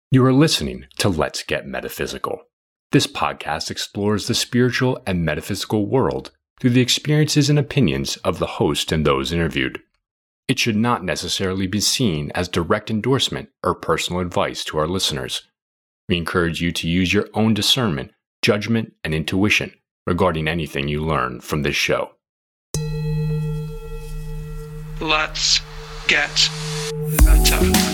You are listening to Let's Get Metaphysical. This podcast explores the spiritual and metaphysical world through the experiences and opinions of the host and those interviewed. It should not necessarily be seen as direct endorsement or personal advice to our listeners. We encourage you to use your own discernment, judgment, and intuition regarding anything you learn from this show. Let's get meta.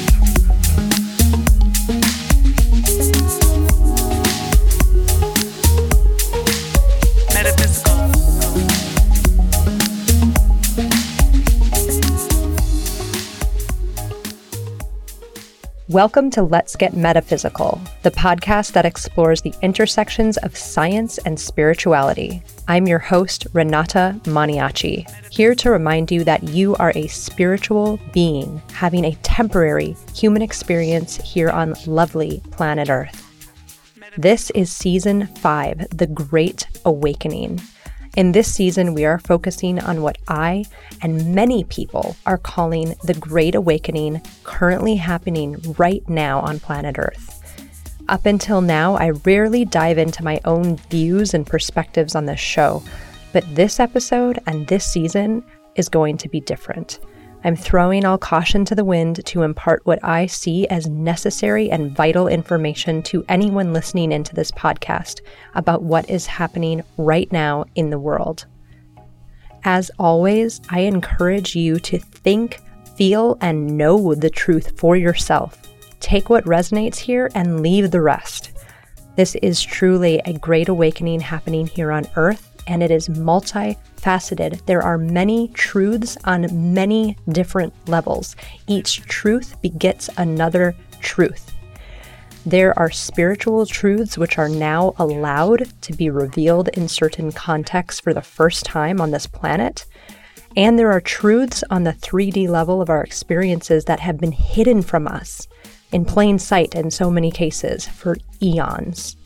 Welcome to Let's Get Metaphysical, the podcast that explores the intersections of science and spirituality. I'm your host, Renata Maniaci, here to remind you that you are a spiritual being having a temporary human experience here on lovely planet Earth. This is Season 5, The Great Awakening. In this season, we are focusing on what I and many people are calling the Great Awakening currently happening right now on planet Earth. Up until now, I rarely dive into my own views and perspectives on this show, but this episode and this season is going to be different. I'm throwing all caution to the wind to impart what I see as necessary and vital information to anyone listening into this podcast about what is happening right now in the world. As always, I encourage you to think, feel, and know the truth for yourself. Take what resonates here and leave the rest. This is truly a great awakening happening here on Earth, and it is multifaceted. There are many truths on many different levels. Each truth begets another truth. There are spiritual truths which are now allowed to be revealed in certain contexts for the first time on this planet. And there are truths on the 3D level of our experiences that have been hidden from us in plain sight in so many cases for eons.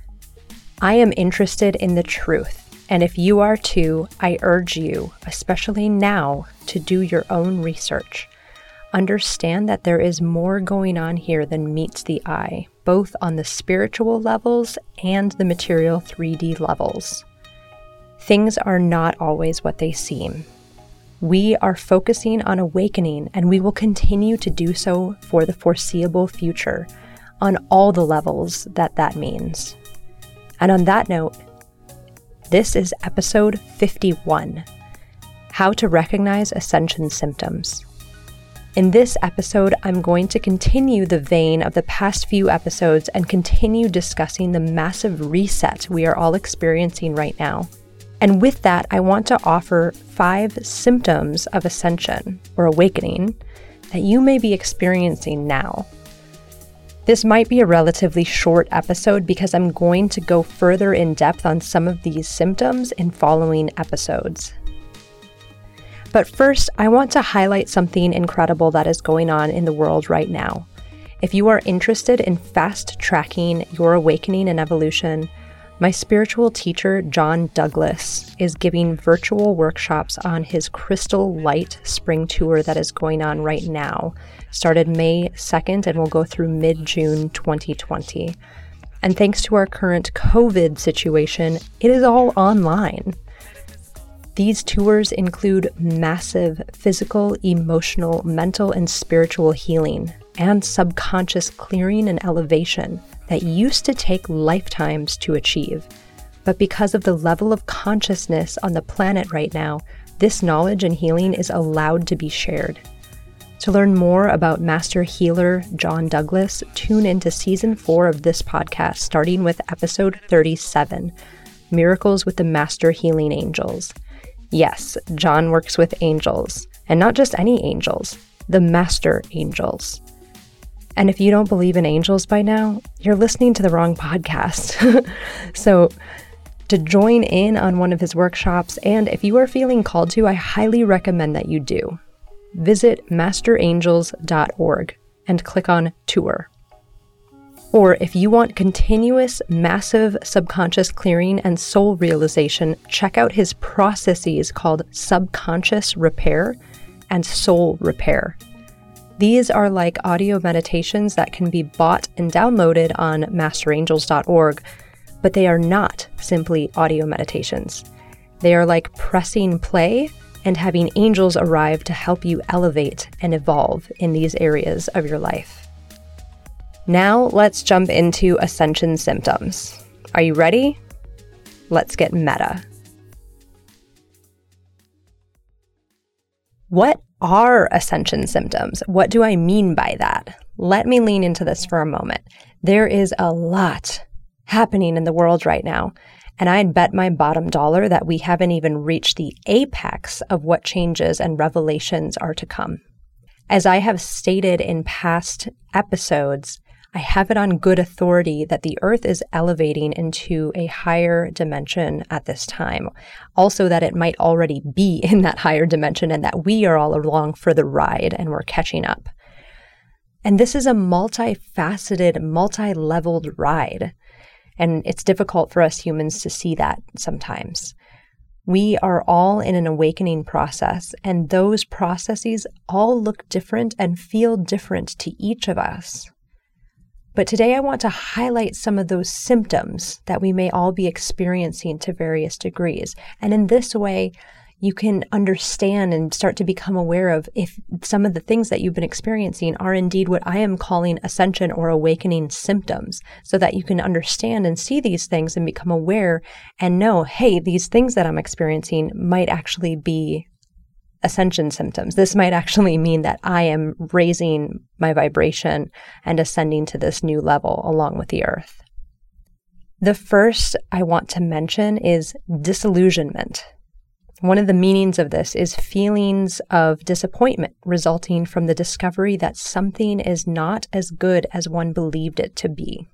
I am interested in the truth. And if you are too, I urge you, especially now, to do your own research. Understand that there is more going on here than meets the eye, both on the spiritual levels and the material 3D levels. Things are not always what they seem. We are focusing on awakening, and we will continue to do so for the foreseeable future, on all the levels that means. And on that note, this is episode 51, How to Recognize Ascension Symptoms. In this episode, I'm going to continue the vein of the past few episodes and continue discussing the massive reset we are all experiencing right now. And with that, I want to offer 5 symptoms of ascension or awakening that you may be experiencing now. This might be a relatively short episode because I'm going to go further in depth on some of these symptoms in following episodes. But first, I want to highlight something incredible that is going on in the world right now. If you are interested in fast-tracking your awakening and evolution, my spiritual teacher, John Douglas, is giving virtual workshops on his Crystal Light Spring Tour that is going on right now. Started May 2nd and will go through mid-June 2020. And thanks to our current COVID situation, it is all online. These tours include massive physical, emotional, mental, and spiritual healing, and subconscious clearing and elevation that used to take lifetimes to achieve. But because of the level of consciousness on the planet right now, this knowledge and healing is allowed to be shared. To learn more about Master Healer John Douglas, tune into Season 4 of this podcast, starting with episode 37, Miracles with the Master Healing Angels. Yes, John works with angels, and not just any angels, the Master Angels. And if you don't believe in angels by now, you're listening to the wrong podcast. So to join in on one of his workshops, and if you are feeling called to, I highly recommend that you do. Visit masterangels.org and click on Tour. Or if you want continuous, massive subconscious clearing and soul realization, check out his processes called subconscious repair and soul repair. These are like audio meditations that can be bought and downloaded on masterangels.org, but they are not simply audio meditations. They are like pressing play and having angels arrive to help you elevate and evolve in these areas of your life. Now let's jump into ascension symptoms. Are you ready? Let's get meta. What are ascension symptoms? What do I mean by that? Let me lean into this for a moment. There is a lot happening in the world right now, and I'd bet my bottom dollar that we haven't even reached the apex of what changes and revelations are to come. As I have stated in past episodes, I have it on good authority that the earth is elevating into a higher dimension at this time. Also that it might already be in that higher dimension and that we are all along for the ride and we're catching up. And this is a multifaceted, multi-leveled ride. And it's difficult for us humans to see that sometimes. We are all in an awakening process, and those processes all look different and feel different to each of us. But today I want to highlight some of those symptoms that we may all be experiencing to various degrees. And in this way, you can understand and start to become aware of if some of the things that you've been experiencing are indeed what I am calling ascension or awakening symptoms, so that you can understand and see these things and become aware and know, hey, these things that I'm experiencing might actually be ascension symptoms. This might actually mean that I am raising my vibration and ascending to this new level along with the earth. The first I want to mention is disillusionment. One of the meanings of this is feelings of disappointment resulting from the discovery that something is not as good as one believed it to be.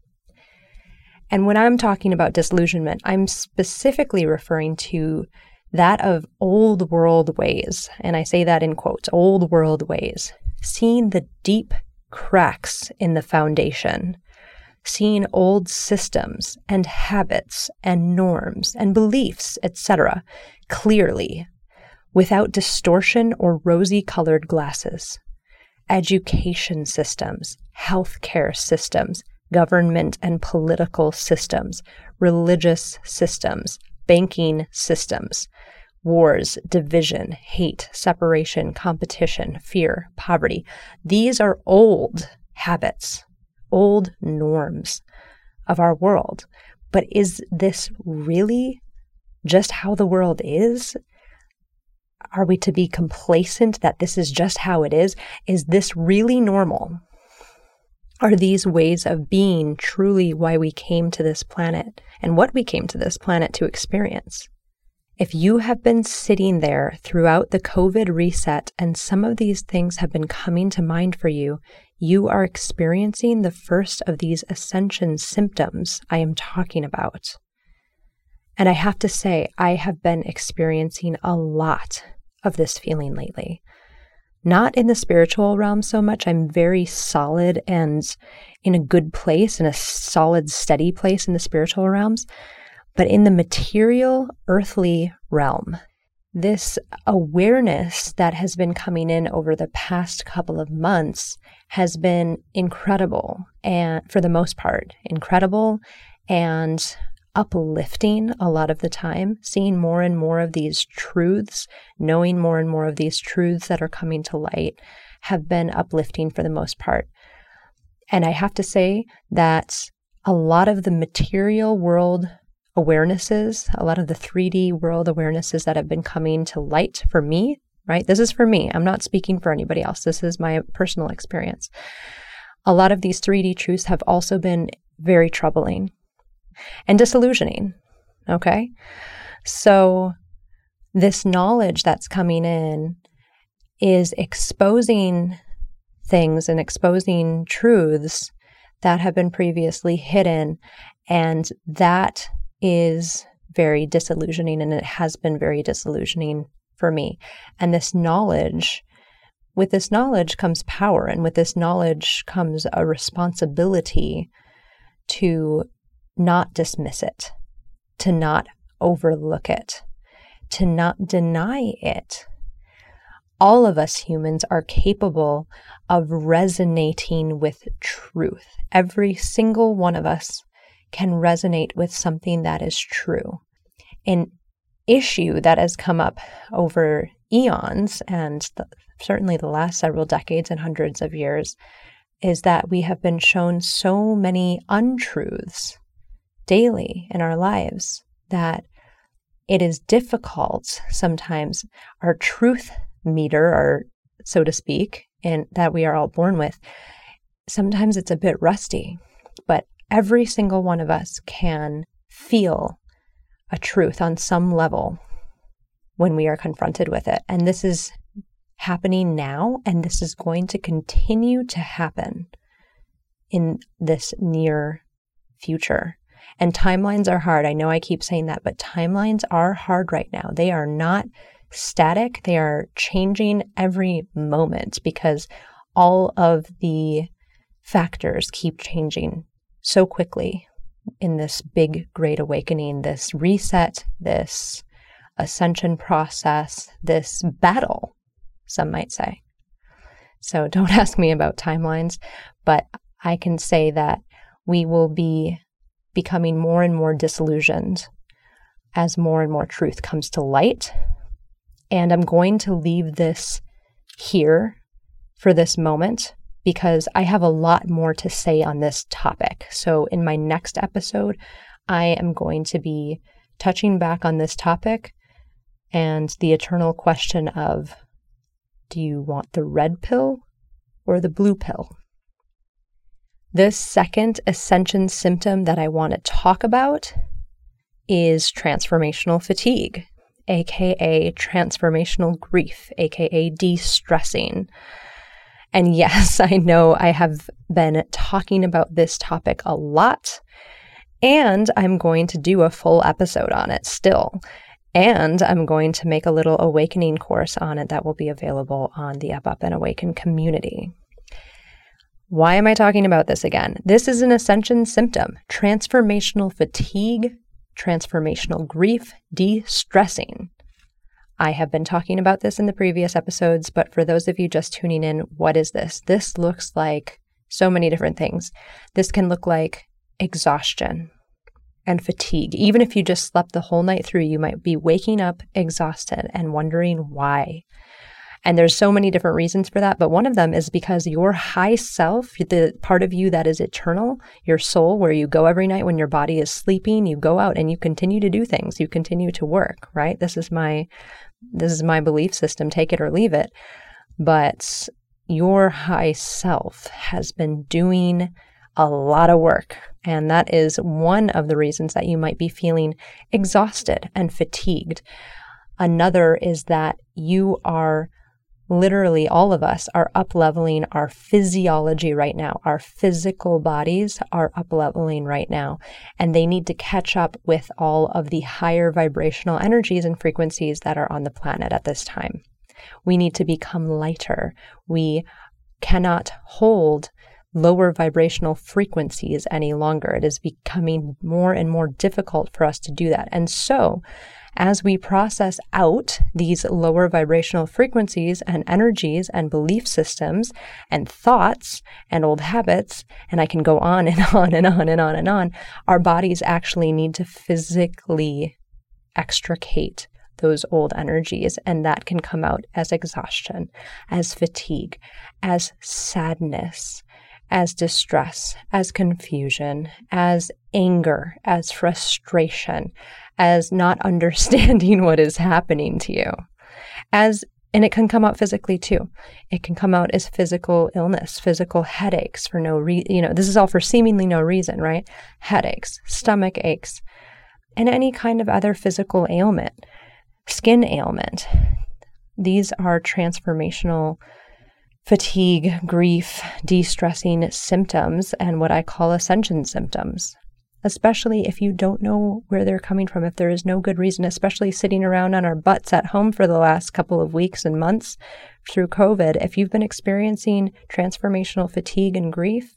And when I'm talking about disillusionment, I'm specifically referring to that of old world ways, and I say that in quotes, old world ways, seeing the deep cracks in the foundation, seeing old systems and habits and norms and beliefs, etc., clearly, without distortion or rosy-colored glasses. Education systems, healthcare systems, government and political systems, religious systems, banking systems, wars, division, hate, separation, competition, fear, poverty. These are old habits, old norms of our world. But is this really just how the world is? Are we to be complacent that this is just how it is? Is this really normal? Are these ways of being truly why we came to this planet and what we came to this planet to experience? If you have been sitting there throughout the COVID reset and some of these things have been coming to mind for you, you are experiencing the first of these ascension symptoms I am talking about. And I have to say, I have been experiencing a lot of this feeling lately. Not in the spiritual realm so much. I'm very solid and in a good place, in a solid, steady place in the spiritual realms. But in the material, earthly realm, this awareness that has been coming in over the past couple of months has been incredible, and for the most part, incredible and uplifting a lot of the time, seeing more and more of these truths, knowing more and more of these truths that are coming to light have been uplifting for the most part. And I have to say that a lot of the material world awarenesses, a lot of the 3D world awarenesses that have been coming to light for me, right? This is for me. I'm not speaking for anybody else. This is my personal experience. A lot of these 3D truths have also been very troubling and disillusioning, okay? So this knowledge that's coming in is exposing things and exposing truths that have been previously hidden, and that is very disillusioning, and it has been very disillusioning for me. And this knowledge, with this knowledge comes power, and with this knowledge comes a responsibility to not dismiss it, to not overlook it, to not deny it. all of us humans are capable of resonating with truth. Every single one of us can resonate with something that is true. An issue that has come up over eons and certainly the last several decades and hundreds of years is that we have been shown so many untruths daily in our lives that it is difficult sometimes. Our truth meter, or so to speak, and that we are all born with, sometimes it's a bit rusty, but every single one of us can feel a truth on some level when we are confronted with it. And this is happening now, and this is going to continue to happen in this near future. And timelines are hard. I know I keep saying that, but timelines are hard right now. They are not static. They are changing every moment because all of the factors keep changing so quickly in this big, great awakening, this reset, this ascension process, this battle, some might say. So don't ask me about timelines, but I can say that we will be becoming more and more disillusioned as more and more truth comes to light. And I'm going to leave this here for this moment because I have a lot more to say on this topic. So in my next episode, I am going to be touching back on this topic and the eternal question of, do you want the red pill or the blue pill? This second ascension symptom that I want to talk about is transformational fatigue, aka transformational grief, aka de-stressing. And yes, I know I have been talking about this topic a lot, and I'm going to do a full episode on it still. And I'm going to make a little awakening course on it that will be available on the Up and Awaken community. Why am I talking about this again? This is an ascension symptom, transformational fatigue, transformational grief, de-stressing. I have been talking about this in the previous episodes, but for those of you just tuning in, what is this? This looks like so many different things. This can look like exhaustion and fatigue. Even if you just slept the whole night through, you might be waking up exhausted and wondering why. And there's so many different reasons for that, but one of them is because your high self, the part of you that is eternal, your soul, where you go every night when your body is sleeping, you go out and you continue to do things, you continue to work, right? This is my belief system, take it or leave it. But your high self has been doing a lot of work. And that is one of the reasons that you might be feeling exhausted and fatigued. Another is that you are literally, all of us are up-leveling our physiology right now. Our physical bodies are up-leveling right now, and they need to catch up with all of the higher vibrational energies and frequencies that are on the planet at this time. We need to become lighter. We cannot hold lower vibrational frequencies any longer. It is becoming more and more difficult for us to do that. And so, as we process out these lower vibrational frequencies and energies and belief systems and thoughts and old habits, and I can go on and on and on and on and on, our bodies actually need to physically extricate those old energies, and that can come out as exhaustion, as fatigue, as sadness, as distress, as confusion, as anger, as frustration, as not understanding what is happening to you. And it can come out physically too. It can come out as physical illness, physical headaches for no reason. This is all for seemingly no reason, right? Headaches, stomach aches, and any kind of other physical ailment, skin ailment. These are transformational fatigue, grief, de-stressing symptoms, and what I call ascension symptoms, especially if you don't know where they're coming from, if there is no good reason, especially sitting around on our butts at home for the last couple of weeks and months through COVID. If you've been experiencing transformational fatigue and grief,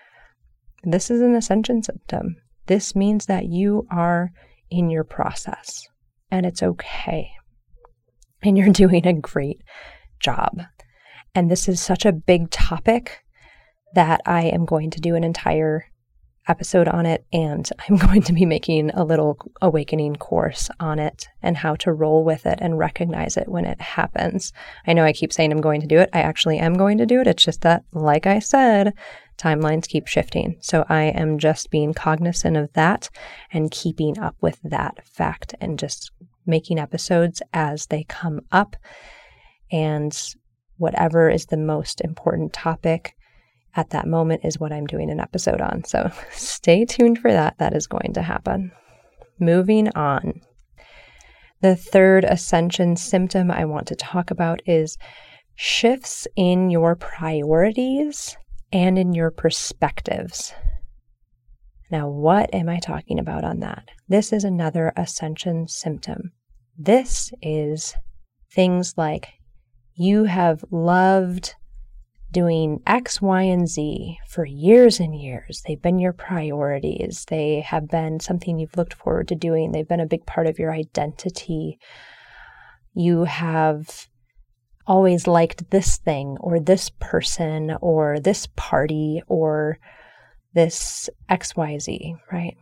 this is an ascension symptom. This means that you are in your process, and it's okay. And you're doing a great job. And this is such a big topic that I am going to do an entire episode on it, and I'm going to be making a little awakening course on it and how to roll with it and recognize it when it happens. I know I keep saying I'm going to do it. I actually am going to do it. It's just that, like I said, timelines keep shifting. So I am just being cognizant of that and keeping up with that fact and just making episodes as they come up. And whatever is the most important topic at that moment is what I'm doing an episode on. So stay tuned for that. That is going to happen. Moving on. The third ascension symptom I want to talk about is shifts in your priorities and in your perspectives. Now, what am I talking about on that? This is another ascension symptom. This is things like you have loved doing X, Y, and Z for years and years. They've been your priorities. They have been something you've looked forward to doing. They've been a big part of your identity. You have always liked this thing or this person or this party or this XYZ, right?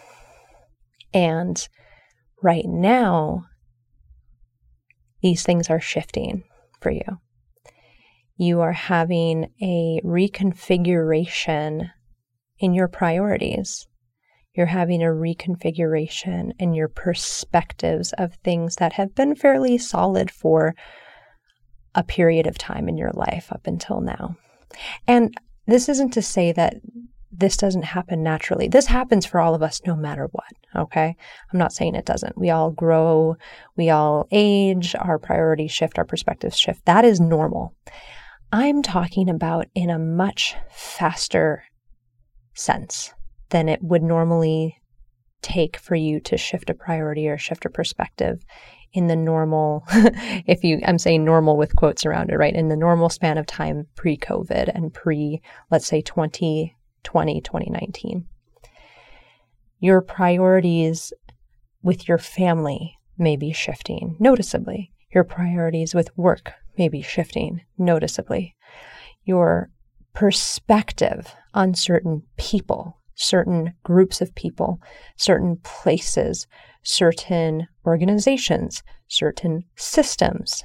And right now, these things are shifting for you. You are having a reconfiguration in your priorities. You're having a reconfiguration in your perspectives of things that have been fairly solid for a period of time in your life up until now. And this isn't to say that this doesn't happen naturally. This happens for all of us no matter what, okay? I'm not saying it doesn't. We all grow, we all age, our priorities shift, our perspectives shift. That is normal. I'm talking about in a much faster sense than it would normally take for you to shift a priority or shift a perspective in the normal, I'm saying normal with quotes around it, right? In the normal span of time pre-COVID and let's say 2020, 2019. Your priorities with your family may be shifting noticeably. Your priorities with work may be shifting noticeably. Your perspective on certain people, certain groups of people, certain places, certain organizations, certain systems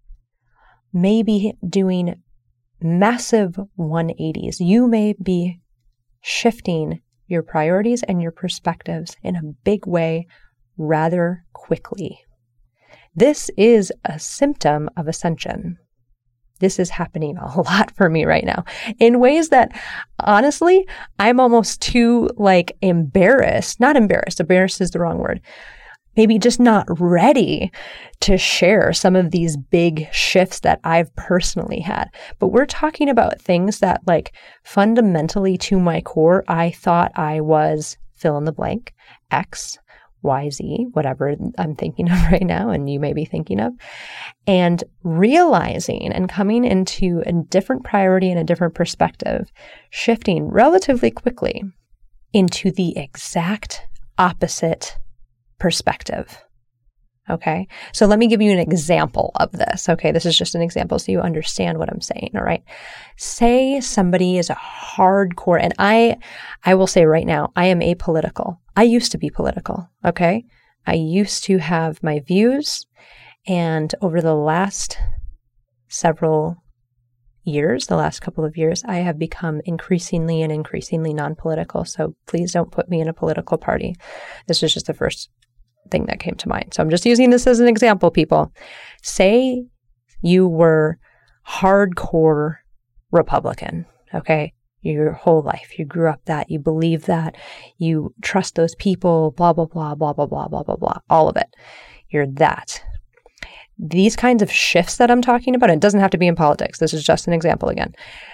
may be doing massive 180s. You may be shifting your priorities and your perspectives in a big way rather quickly. This is a symptom of ascension. This is happening a lot for me right now in ways that, honestly, I'm almost too embarrassed. Not embarrassed. Embarrassed is the wrong word. Maybe just not ready to share some of these big shifts that I've personally had. But we're talking about things that fundamentally to my core, I thought I was fill in the blank, X, Y, Z, whatever I'm thinking of right now and you may be thinking of, and realizing and coming into a different priority and a different perspective, shifting relatively quickly into the exact opposite perspective. Okay, so let me give you an example of this. Okay, this is just an example so you understand what I'm saying. All right, say somebody is a hardcore, and I will say right now, I am apolitical. I used to be political. Okay, I used to have my views, and over the last several years, the last couple of years, I have become increasingly non-political. So please don't put me in a political party. This was just the first thing that came to mind. So I'm just using this as an example, people. Say you were hardcore Republican, okay? Your whole life. You grew up that, you believe that, you trust those people, blah, blah, blah, blah, blah, blah, blah, blah, blah, all of it. You're that. These kinds of shifts that I'm talking about, it doesn't have to be in politics. This is just an example again,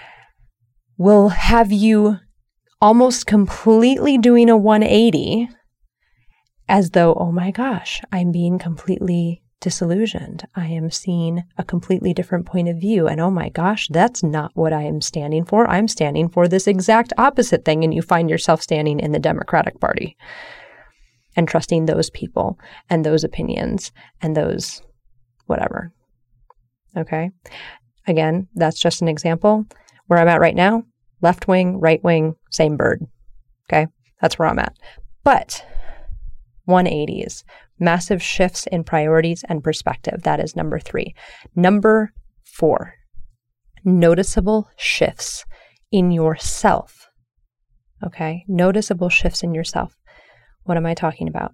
will have you almost completely doing a 180 as though, oh my gosh, I'm being completely disillusioned. I am seeing a completely different point of view. And oh my gosh, that's not what I am standing for. I'm standing for this exact opposite thing. And you find yourself standing in the Democratic Party and trusting those people and those opinions and those whatever. Okay. Again, that's just an example. Where I'm at right now, left wing, right wing, same bird. Okay. That's where I'm at. But 180s, massive shifts in priorities and perspective. That is number 3. Number 4, noticeable shifts in yourself. Okay. Noticeable shifts in yourself. What am I talking about?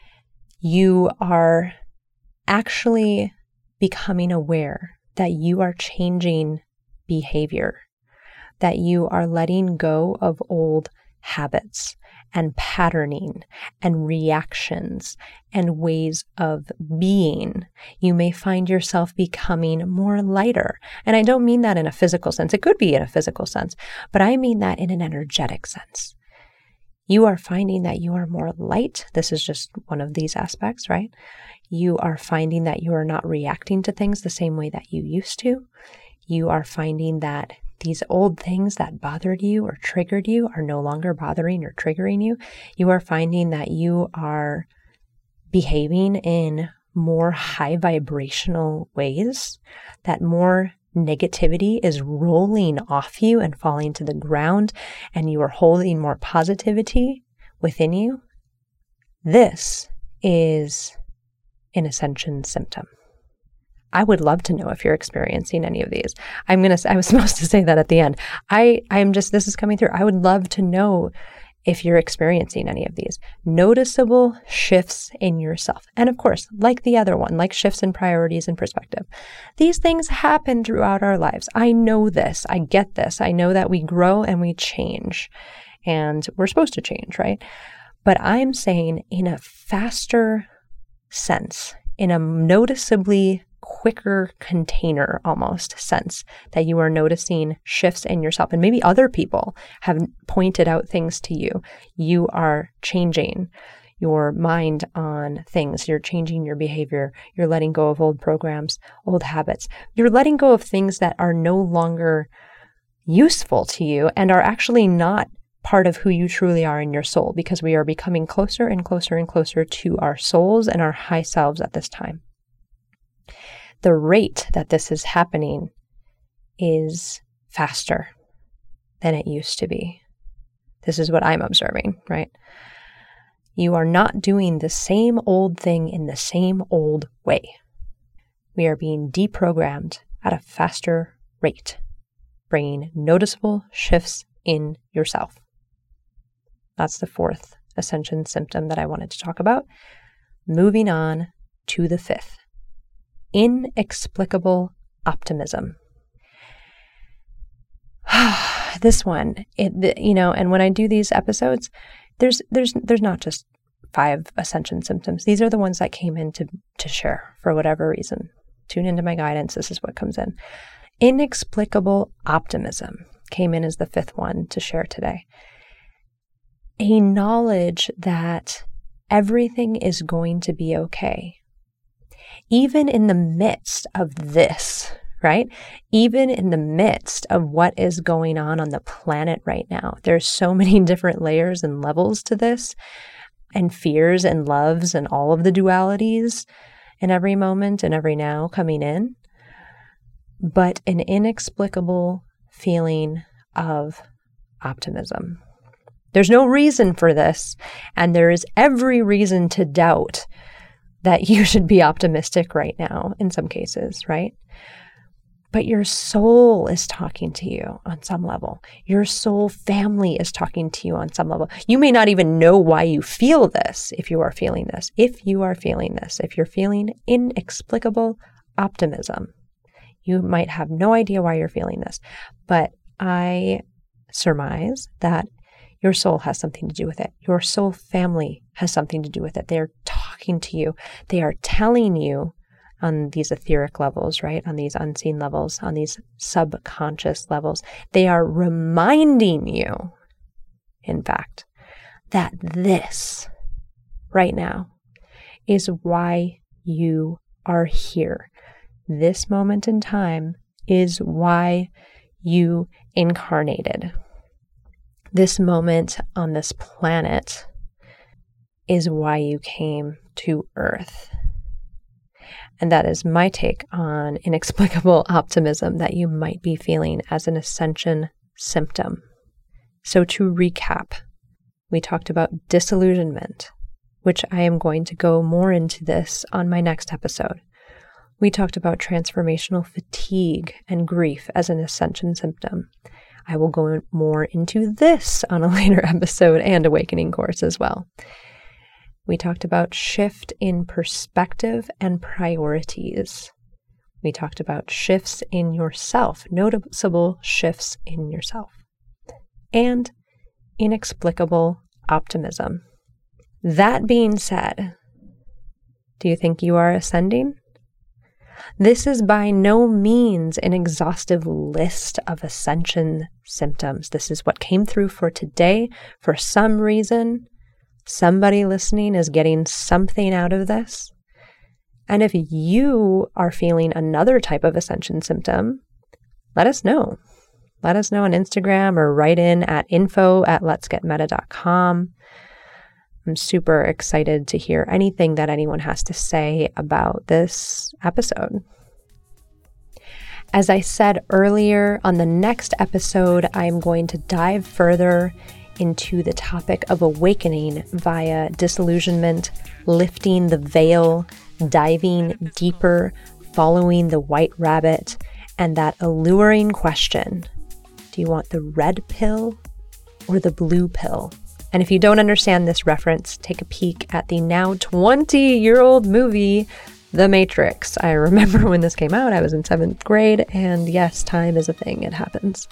You are actually becoming aware that you are changing behavior, that you are letting go of old habits and patterning and reactions and ways of being. You may find yourself becoming more lighter. And I don't mean that in a physical sense. It could be in a physical sense, but I mean that in an energetic sense. You are finding that you are more light. This is just one of these aspects, right? You are finding that you are not reacting to things the same way that you used to. You are finding that these old things that bothered you or triggered you are no longer bothering or triggering you. You are finding that you are behaving in more high vibrational ways, that more negativity is rolling off you and falling to the ground, and you are holding more positivity within you. This is an ascension symptom. I would love to know if you're experiencing any of these. I was supposed to say that at the end. This is coming through. I would love to know if you're experiencing any of these noticeable shifts in yourself. And of course, like the other one, like shifts in priorities and perspective, these things happen throughout our lives. I know this. I get this. I know that we grow and we change, and we're supposed to change, right? But I'm saying in a faster sense, in a noticeably quicker container almost sense, that you are noticing shifts in yourself, and maybe other people have pointed out things to you. You are changing your mind on things. You're changing your behavior. You're letting go of old programs, old habits. You're letting go of things that are no longer useful to you and are actually not part of who you truly are in your soul, because we are becoming closer and closer and closer to our souls and our high selves at this time. The rate that this is happening is faster than it used to be. This is what I'm observing, right? You are not doing the same old thing in the same old way. We are being deprogrammed at a faster rate, bringing noticeable shifts in yourself. That's the 4th ascension symptom that I wanted to talk about. Moving on to the 5th. Inexplicable optimism. This one, and when I do these episodes, there's not just 5 ascension symptoms. These are the ones that came in to share for whatever reason. Tune into my guidance. This is what comes in. Inexplicable optimism came in as the 5th one to share today. A knowledge that everything is going to be okay. Even in the midst of this, right? Even in the midst of what is going on the planet right now, there's so many different layers and levels to this, and fears and loves and all of the dualities in every moment and every now coming in, but an inexplicable feeling of optimism. There's no reason for this, and there is every reason to doubt that you should be optimistic right now in some cases, right? But your soul is talking to you on some level. Your soul family is talking to you on some level. You may not even know why you feel this if you are feeling this. If you're feeling inexplicable optimism, you might have no idea why you're feeling this. But I surmise that your soul has something to do with it. Your soul family has something to do with it. They're talking to you. They are telling you on these etheric levels, right? On these unseen levels, on these subconscious levels. They are reminding you, in fact, that this right now is why you are here. This moment in time is why you incarnated. This moment on this planet is why you came to Earth. And that is my take on inexplicable optimism that you might be feeling as an ascension symptom. So to recap, we talked about disillusionment, which I am going to go more into this on my next episode. We talked about transformational fatigue and grief as an ascension symptom. I will go more into this on a later episode and awakening course as well. We talked about shift in perspective and priorities. We talked about shifts in yourself, noticeable shifts in yourself, and inexplicable optimism. That being said, do you think you are ascending? This is by no means an exhaustive list of ascension symptoms. This is what came through for today. For some reason, somebody listening is getting something out of this. And if you are feeling another type of ascension symptom, let us know. Let us know on Instagram or write in at info@letsgetmeta.com. I'm super excited to hear anything that anyone has to say about this episode. As I said earlier, on the next episode, I'm going to dive further into the topic of awakening via disillusionment, lifting the veil, diving deeper, following the white rabbit, and that alluring question, do you want the red pill or the blue pill? And if you don't understand this reference, take a peek at the now 20-year-old movie, The Matrix. I remember when this came out, I was in 7th grade, and yes, time is a thing, it happens.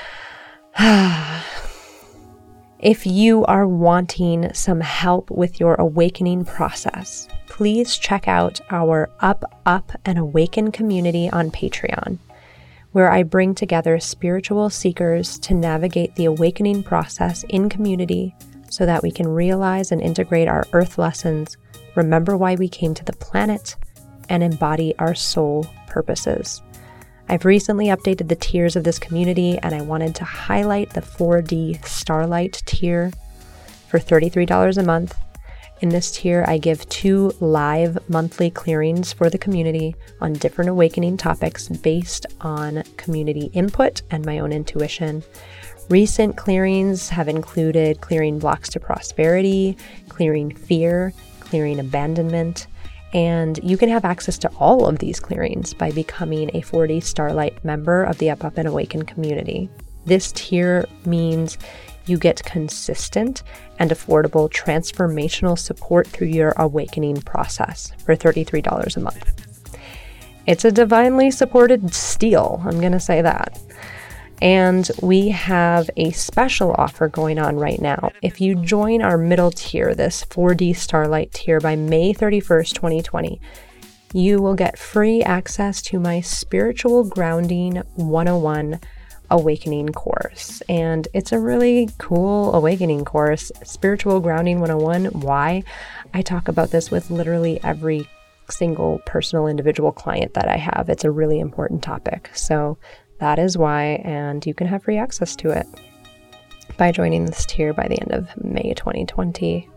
If you are wanting some help with your awakening process, please check out our Up, Up, and Awaken community on Patreon, where I bring together spiritual seekers to navigate the awakening process in community so that we can realize and integrate our earth lessons, remember why we came to the planet, and embody our soul purposes. I've recently updated the tiers of this community, and I wanted to highlight the 4D Starlight tier for $33 a month. In this tier, I give 2 live monthly clearings for the community on different awakening topics based on community input and my own intuition. Recent clearings have included clearing blocks to prosperity, clearing fear, clearing abandonment, and you can have access to all of these clearings by becoming a 4D Starlight member of the Up, Up, and Awaken community. This tier means you get consistent and affordable transformational support through your awakening process for $33 a month. It's a divinely supported steal, I'm going to say that. And we have a special offer going on right now. If you join our middle tier, this 4D Starlight tier, by May 31st, 2020, you will get free access to my Spiritual Grounding 101 Awakening course. And it's a really cool awakening course, Spiritual Grounding 101. Why? I talk about this with literally every single personal individual client that I have. It's a really important topic. So that is why, and you can have free access to it by joining this tier by the end of May 2020.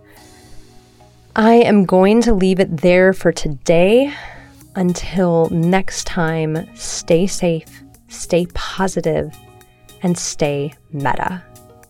I am going to leave it there for today. Until next time, stay safe, stay positive, and stay meta.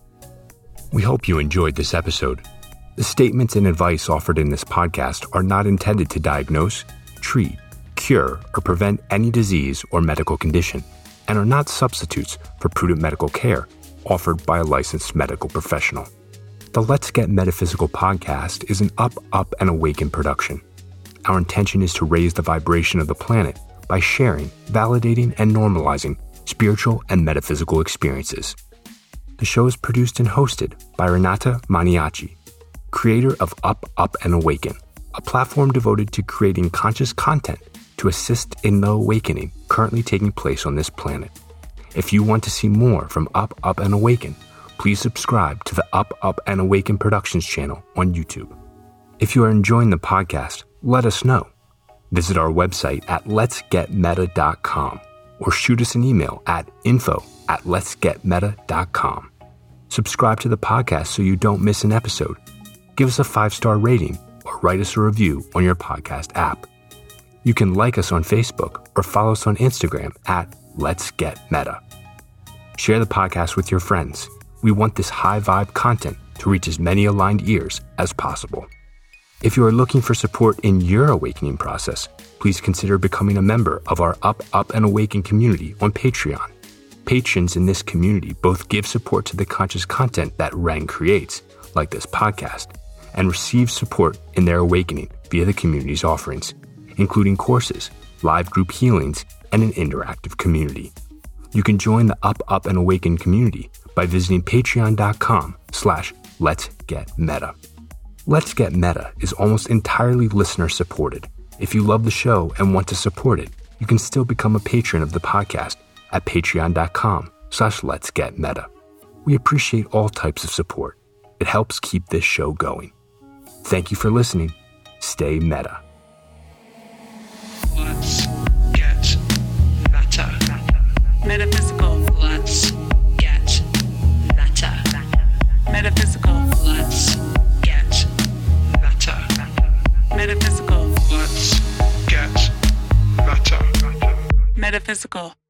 We hope you enjoyed this episode. The statements and advice offered in this podcast are not intended to diagnose, treat, cure, or prevent any disease or medical condition, and are not substitutes for prudent medical care offered by a licensed medical professional. The Let's Get Metaphysical podcast is an Up, Up, and Awaken production. Our intention is to raise the vibration of the planet by sharing, validating, and normalizing spiritual and metaphysical experiences. The show is produced and hosted by Renata Maniaci, creator of Up, Up, and Awaken, a platform devoted to creating conscious content to assist in the awakening currently taking place on this planet. If you want to see more from Up, Up, and Awaken, please subscribe to the Up, Up, and Awaken Productions channel on YouTube. If you are enjoying the podcast, let us know. Visit our website at letsgetmeta.com or shoot us an email at info@letsgetmeta.com. Subscribe to the podcast so you don't miss an episode. Give us a 5-star rating or write us a review on your podcast app. You can like us on Facebook or follow us on Instagram at Let's Get Meta. Share the podcast with your friends. We want this high-vibe content to reach as many aligned ears as possible. If you are looking for support in your awakening process, please consider becoming a member of our Up, and Awaken community on Patreon. Patrons in this community both give support to the conscious content that Ren creates, like this podcast, and receive support in their awakening via the community's offerings, including courses, live group healings, and an interactive community. You can join the Up, and Awaken community by visiting patreon.com/letsgetmeta. Let's Get Meta is almost entirely listener supported. If you love the show and want to support it, you can still become a patron of the podcast at patreon.com/letsgetmeta. We appreciate all types of support. It helps keep this show going. Thank you for listening. Stay meta. Let's get meta. Metaphysical. Let's get meta. Metaphysical. Let's get meta. Metaphysical. Let's get meta. Metaphysical.